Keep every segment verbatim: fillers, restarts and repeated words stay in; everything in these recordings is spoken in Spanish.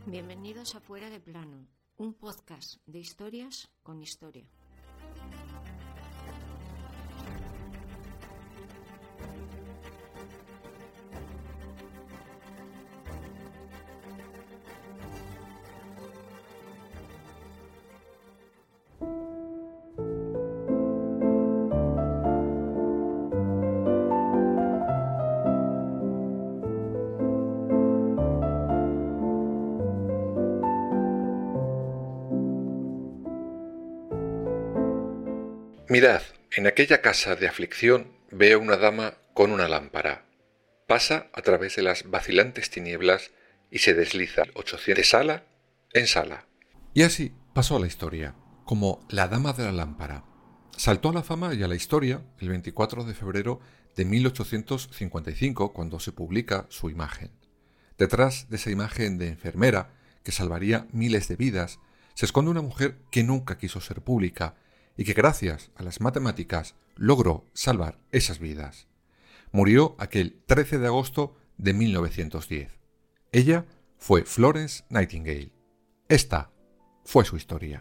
Bienvenidos a Fuera de Plano, un podcast de historias con historia. Mirad, en aquella casa de aflicción veo una dama con una lámpara. Pasa a través de las vacilantes tinieblas y se desliza ochocientos de sala en sala. Y así pasó a la historia, como la dama de la lámpara. Saltó a la fama y a la historia el veinticuatro de febrero de mil ochocientos cincuenta y cinco, cuando se publica su imagen. Detrás de esa imagen de enfermera, que salvaría miles de vidas, se esconde una mujer que nunca quiso ser pública, y que gracias a las matemáticas logró salvar esas vidas. Murió aquel trece de agosto de mil novecientos diez. Ella fue Florence Nightingale. Esta fue su historia.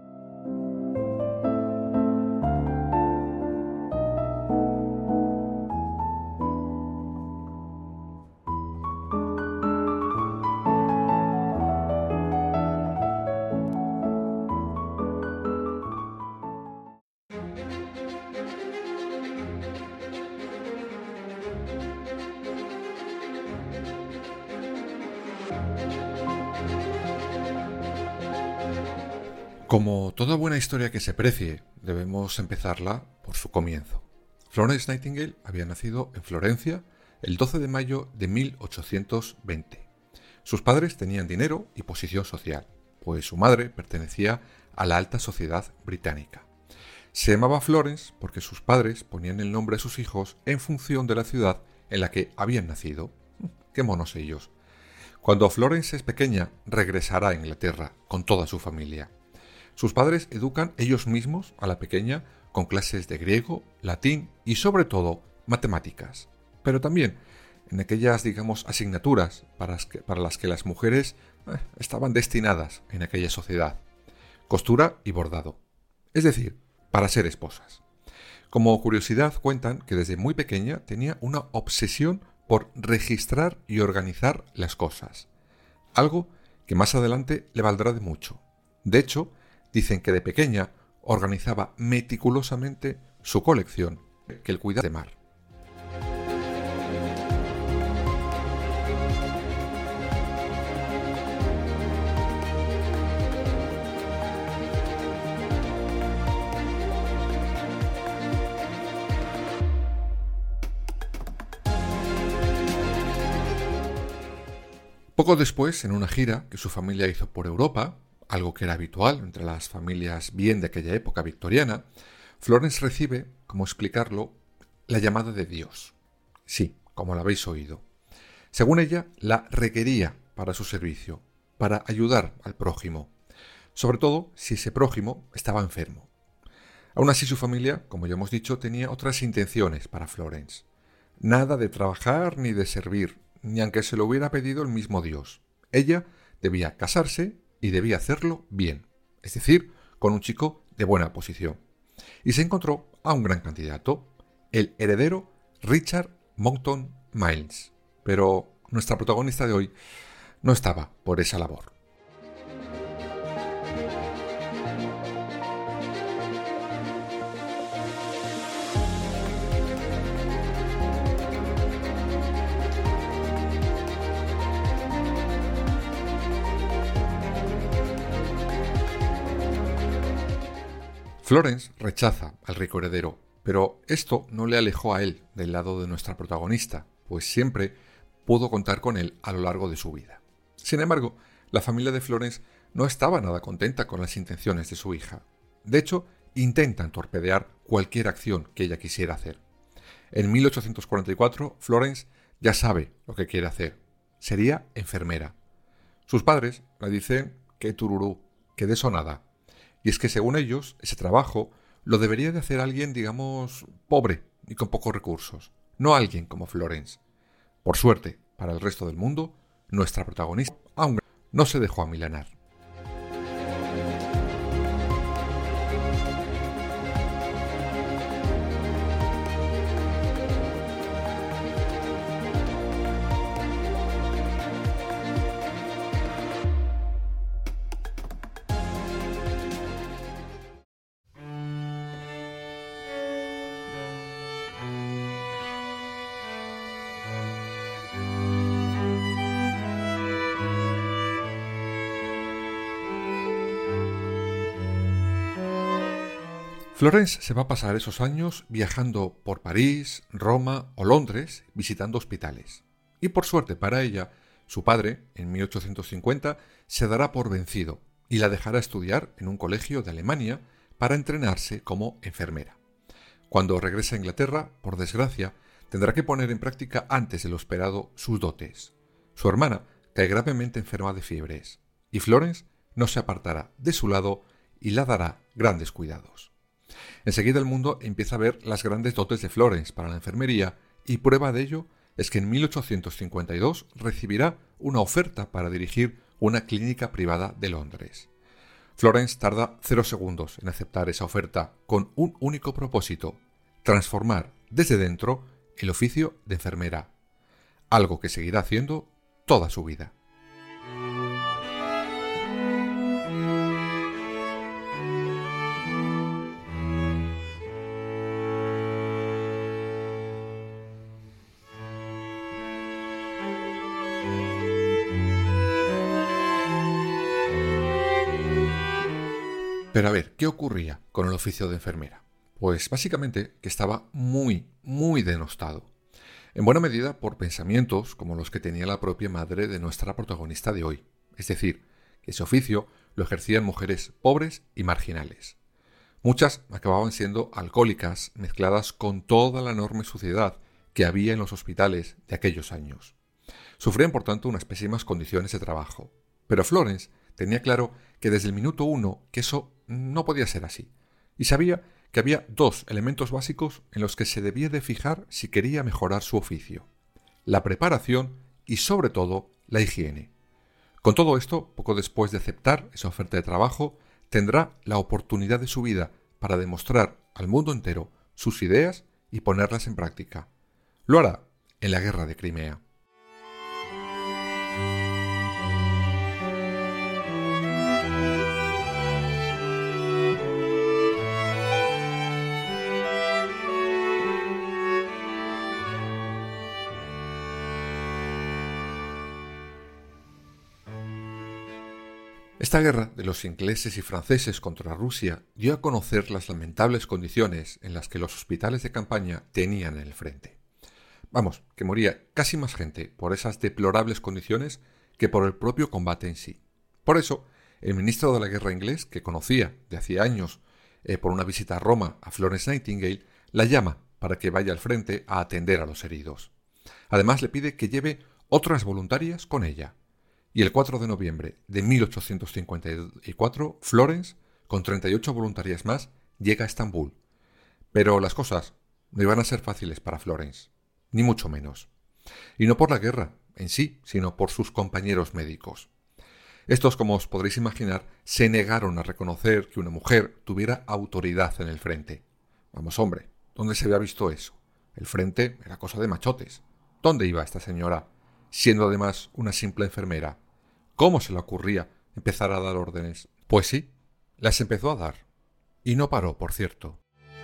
Como toda buena historia que se precie, debemos empezarla por su comienzo. Florence Nightingale había nacido en Florencia el doce de mayo de mil ochocientos veinte. Sus padres tenían dinero y posición social, pues su madre pertenecía a la alta sociedad británica. Se llamaba Florence porque sus padres ponían el nombre a sus hijos en función de la ciudad en la que habían nacido. ¡Qué monos ellos! Cuando Florence es pequeña, regresará a Inglaterra con toda su familia. Sus padres educan ellos mismos a la pequeña con clases de griego, latín y sobre todo matemáticas, pero también en aquellas, digamos, asignaturas para, para las que las mujeres eh, estaban destinadas en aquella sociedad: costura y bordado, es decir, para ser esposas. Como curiosidad cuentan que desde muy pequeña tenía una obsesión por registrar y organizar las cosas, algo que más adelante le valdrá de mucho. De hecho, dicen que de pequeña organizaba meticulosamente su colección, que el cuidado de mar. Poco después, en una gira que su familia hizo por Europa, algo que era habitual entre las familias bien de aquella época victoriana, Florence recibe, ¿cómo explicarlo?, la llamada de Dios. Sí, como lo habéis oído. Según ella, la requería para su servicio, para ayudar al prójimo, sobre todo si ese prójimo estaba enfermo. Aún así, su familia, como ya hemos dicho, tenía otras intenciones para Florence. Nada de trabajar ni de servir, ni aunque se lo hubiera pedido el mismo Dios. Ella debía casarse y debía hacerlo bien, es decir, con un chico de buena posición. Y se encontró a un gran candidato, el heredero Richard Monckton Milnes. Pero nuestra protagonista de hoy no estaba por esa labor. Florence rechaza al rico heredero, pero esto no le alejó a él del lado de nuestra protagonista, pues siempre pudo contar con él a lo largo de su vida. Sin embargo, la familia de Florence no estaba nada contenta con las intenciones de su hija. De hecho, intentan torpedear cualquier acción que ella quisiera hacer. En mil ochocientos cuarenta y cuatro, Florence ya sabe lo que quiere hacer. Sería enfermera. Sus padres le dicen que tururú, que de eso nada. Y es que según ellos, ese trabajo lo debería de hacer alguien, digamos, pobre y con pocos recursos, no alguien como Florence. Por suerte, para el resto del mundo, nuestra protagonista aún no se dejó amilanar. Florence se va a pasar esos años viajando por París, Roma o Londres, visitando hospitales. Y por suerte para ella, su padre, en mil ochocientos cincuenta, se dará por vencido y la dejará estudiar en un colegio de Alemania para entrenarse como enfermera. Cuando regrese a Inglaterra, por desgracia, tendrá que poner en práctica antes de lo esperado sus dotes. Su hermana cae gravemente enferma de fiebres, y Florence no se apartará de su lado y la dará grandes cuidados. Enseguida el mundo empieza a ver las grandes dotes de Florence para la enfermería, y prueba de ello es que en mil ochocientos cincuenta y dos recibirá una oferta para dirigir una clínica privada de Londres. Florence tarda cero segundos en aceptar esa oferta con un único propósito: transformar desde dentro el oficio de enfermera, algo que seguirá haciendo toda su vida. Pero a ver, ¿qué ocurría con el oficio de enfermera? Pues básicamente que estaba muy, muy denostado. En buena medida por pensamientos como los que tenía la propia madre de nuestra protagonista de hoy. Es decir, que ese oficio lo ejercían mujeres pobres y marginales. Muchas acababan siendo alcohólicas mezcladas con toda la enorme suciedad que había en los hospitales de aquellos años. Sufrían por tanto unas pésimas condiciones de trabajo. Pero Florence tenía claro que desde el minuto uno que eso no podía ser así, y sabía que había dos elementos básicos en los que se debía de fijar si quería mejorar su oficio: la preparación y, sobre todo, la higiene. Con todo esto, poco después de aceptar esa oferta de trabajo, tendrá la oportunidad de su vida para demostrar al mundo entero sus ideas y ponerlas en práctica. Lo hará en la Guerra de Crimea. Esta guerra de los ingleses y franceses contra Rusia dio a conocer las lamentables condiciones en las que los hospitales de campaña tenían en el frente. Vamos, que moría casi más gente por esas deplorables condiciones que por el propio combate en sí. Por eso, el ministro de la Guerra inglés, que conocía de hacía años eh, por una visita a Roma a Florence Nightingale, la llama para que vaya al frente a atender a los heridos. Además, le pide que lleve otras voluntarias con ella. Y el cuatro de noviembre de mil ochocientos cincuenta y cuatro, Florence, con treinta y ocho voluntarias más, llega a Estambul. Pero las cosas no iban a ser fáciles para Florence, ni mucho menos. Y no por la guerra en sí, sino por sus compañeros médicos. Estos, como os podréis imaginar, se negaron a reconocer que una mujer tuviera autoridad en el frente. Vamos, hombre, ¿dónde se había visto eso? El frente era cosa de machotes. ¿Dónde iba esta señora, siendo además una simple enfermera? ¿Cómo se le ocurría empezar a dar órdenes? Pues sí, las empezó a dar. Y no paró, por cierto.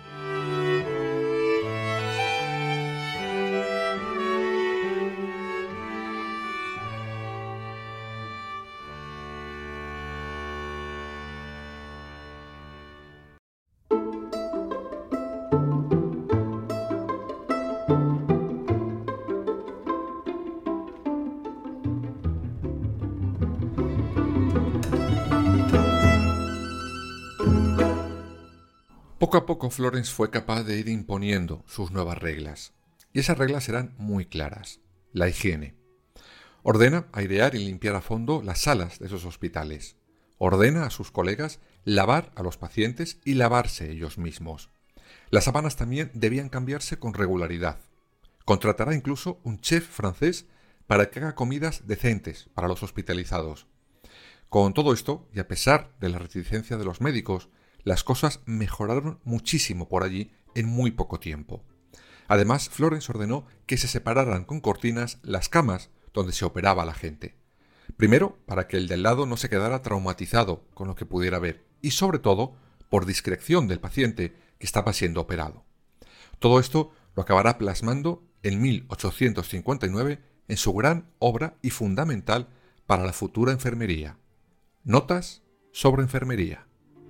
Poco a poco Florence fue capaz de ir imponiendo sus nuevas reglas, y esas reglas eran muy claras. La higiene. Ordena airear y limpiar a fondo las salas de esos hospitales. Ordena a sus colegas lavar a los pacientes y lavarse ellos mismos. Las sábanas también debían cambiarse con regularidad. Contratará incluso un chef francés para que haga comidas decentes para los hospitalizados. Con todo esto, y a pesar de la reticencia de los médicos, las cosas mejoraron muchísimo por allí en muy poco tiempo. Además, Florence ordenó que se separaran con cortinas las camas donde se operaba a la gente. Primero, para que el del lado no se quedara traumatizado con lo que pudiera ver, y sobre todo, por discreción del paciente que estaba siendo operado. Todo esto lo acabará plasmando en mil ochocientos cincuenta y nueve en su gran obra y fundamental para la futura enfermería, Notas sobre enfermería.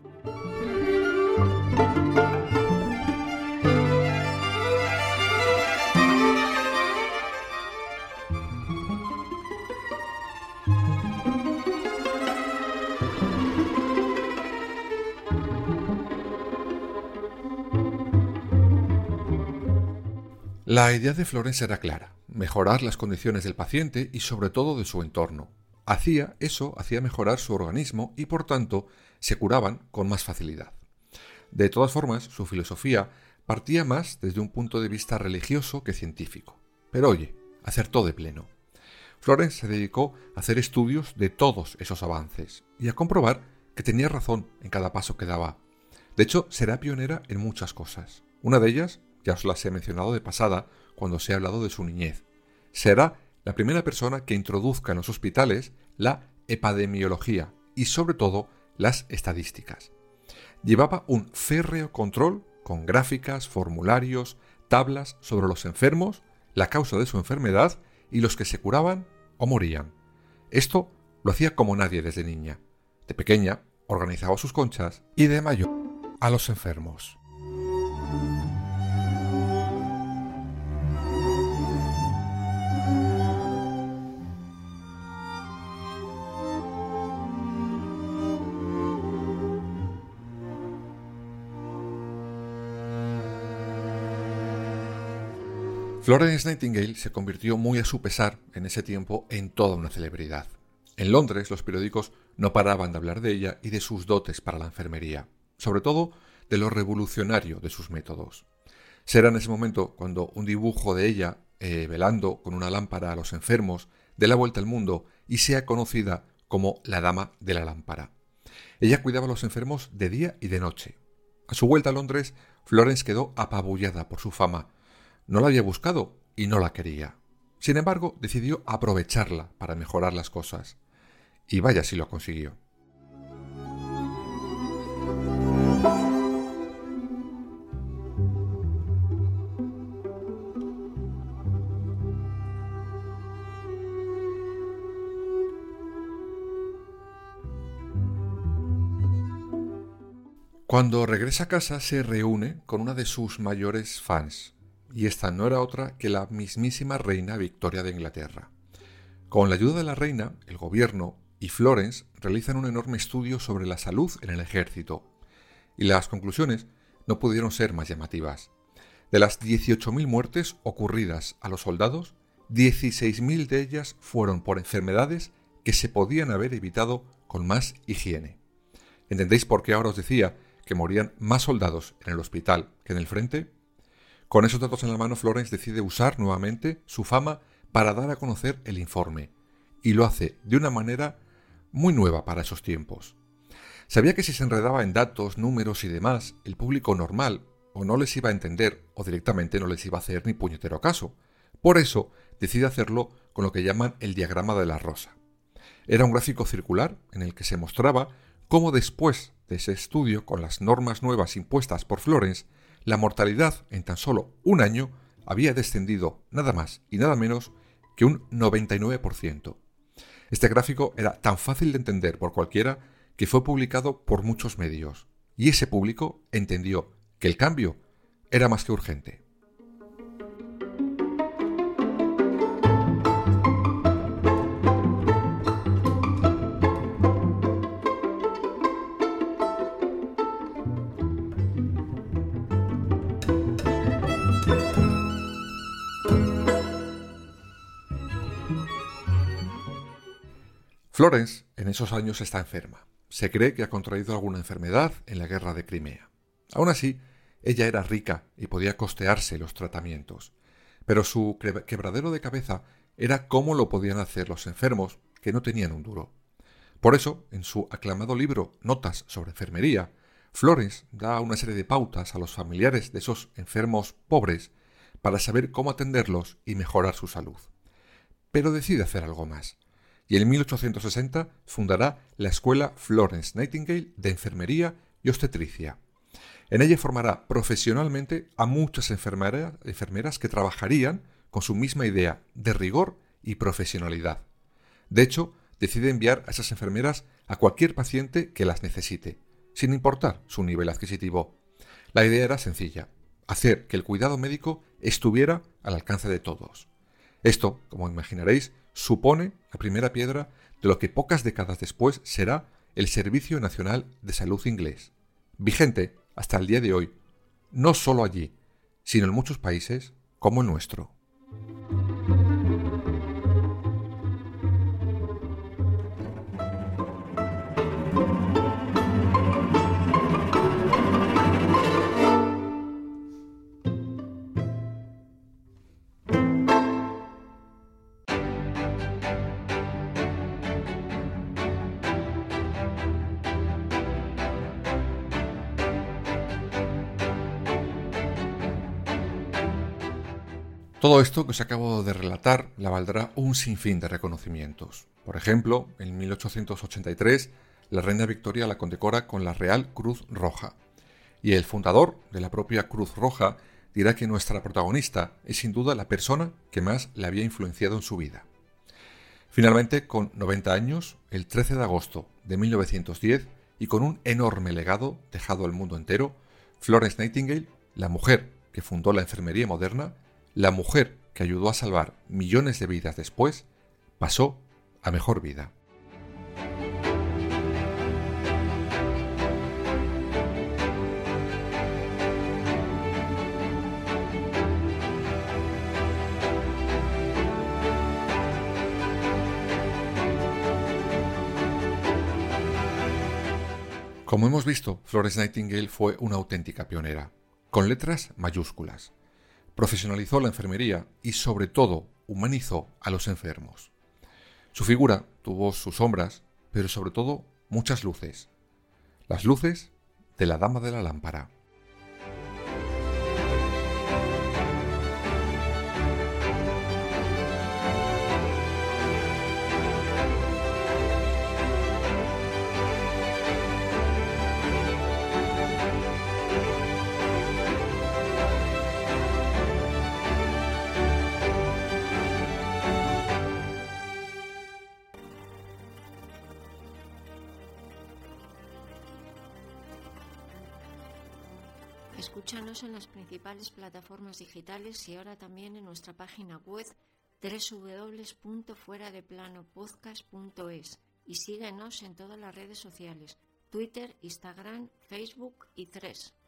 La idea de Florence era clara: mejorar las condiciones del paciente y sobre todo de su entorno. Hacía eso, hacía mejorar su organismo y por tanto se curaban con más facilidad. De todas formas, su filosofía partía más desde un punto de vista religioso que científico. Pero oye, acertó de pleno. Florence se dedicó a hacer estudios de todos esos avances y a comprobar que tenía razón en cada paso que daba. De hecho, será pionera en muchas cosas. Una de ellas, ya os las he mencionado de pasada cuando os he hablado de su niñez. Será la primera persona que introduzca en los hospitales la epidemiología y sobre todo las estadísticas. Llevaba un férreo control con gráficas, formularios, tablas sobre los enfermos, la causa de su enfermedad y los que se curaban o morían. Esto lo hacía como nadie desde niña. De pequeña organizaba sus conchas y de mayor a los enfermos. Florence Nightingale se convirtió muy a su pesar en ese tiempo en toda una celebridad. En Londres los periódicos no paraban de hablar de ella y de sus dotes para la enfermería, sobre todo de lo revolucionario de sus métodos. Será en ese momento cuando un dibujo de ella eh, velando con una lámpara a los enfermos dé la vuelta al mundo y sea conocida como la Dama de la Lámpara. Ella cuidaba a los enfermos de día y de noche. A su vuelta a Londres, Florence quedó apabullada por su fama. No la había buscado y no la quería. Sin embargo, decidió aprovecharla para mejorar las cosas. Y vaya si lo consiguió. Cuando regresa a casa se reúne con una de sus mayores fans, y esta no era otra que la mismísima reina Victoria de Inglaterra. Con la ayuda de la reina, el gobierno y Florence realizan un enorme estudio sobre la salud en el ejército, y las conclusiones no pudieron ser más llamativas. De las dieciocho mil muertes ocurridas a los soldados, dieciséis mil de ellas fueron por enfermedades que se podían haber evitado con más higiene. ¿Entendéis por qué ahora os decía que morían más soldados en el hospital que en el frente? Con esos datos en la mano, Florence decide usar nuevamente su fama para dar a conocer el informe, y lo hace de una manera muy nueva para esos tiempos. Sabía que si se enredaba en datos, números y demás, el público normal o no les iba a entender o directamente no les iba a hacer ni puñetero caso. Por eso decide hacerlo con lo que llaman el diagrama de la rosa. Era un gráfico circular en el que se mostraba cómo después de ese estudio con las normas nuevas impuestas por Florence, la mortalidad en tan solo un año había descendido nada más y nada menos que un noventa y nueve por ciento. Este gráfico era tan fácil de entender por cualquiera que fue publicado por muchos medios, y ese público entendió que el cambio era más que urgente. Florence en esos años está enferma. Se cree que ha contraído alguna enfermedad en la guerra de Crimea. Aún así, ella era rica y podía costearse los tratamientos. Pero su quebradero de cabeza era cómo lo podían hacer los enfermos que no tenían un duro. Por eso, en su aclamado libro Notas sobre enfermería, Florence da una serie de pautas a los familiares de esos enfermos pobres para saber cómo atenderlos y mejorar su salud. Pero decide hacer algo más, y en mil ochocientos sesenta fundará la Escuela Florence Nightingale de Enfermería y Obstetricia. En ella formará profesionalmente a muchas enfermeras, enfermeras que trabajarían con su misma idea de rigor y profesionalidad. De hecho, decide enviar a esas enfermeras a cualquier paciente que las necesite, sin importar su nivel adquisitivo. La idea era sencilla: hacer que el cuidado médico estuviera al alcance de todos. Esto, como imaginaréis, supone la primera piedra de lo que pocas décadas después será el Servicio Nacional de Salud inglés, vigente hasta el día de hoy, no solo allí, sino en muchos países como el nuestro. Todo esto que os acabo de relatar la valdrá un sinfín de reconocimientos. Por ejemplo, en mil ochocientos ochenta y tres, la reina Victoria la condecora con la Real Cruz Roja. Y el fundador de la propia Cruz Roja dirá que nuestra protagonista es sin duda la persona que más le había influenciado en su vida. Finalmente, con noventa años, el trece de agosto de mil novecientos diez, y con un enorme legado dejado al mundo entero, Florence Nightingale, la mujer que fundó la enfermería moderna, la mujer que ayudó a salvar millones de vidas después, pasó a mejor vida. Como hemos visto, Florence Nightingale fue una auténtica pionera, con letras mayúsculas. Profesionalizó la enfermería y, sobre todo, humanizó a los enfermos. Su figura tuvo sus sombras, pero sobre todo muchas luces. Las luces de la Dama de la Lámpara. Escúchanos en las principales plataformas digitales y ahora también en nuestra página web doble u doble u doble u punto fuera de plano podcast punto es y síguenos en todas las redes sociales: Twitter, Instagram, Facebook y Threads.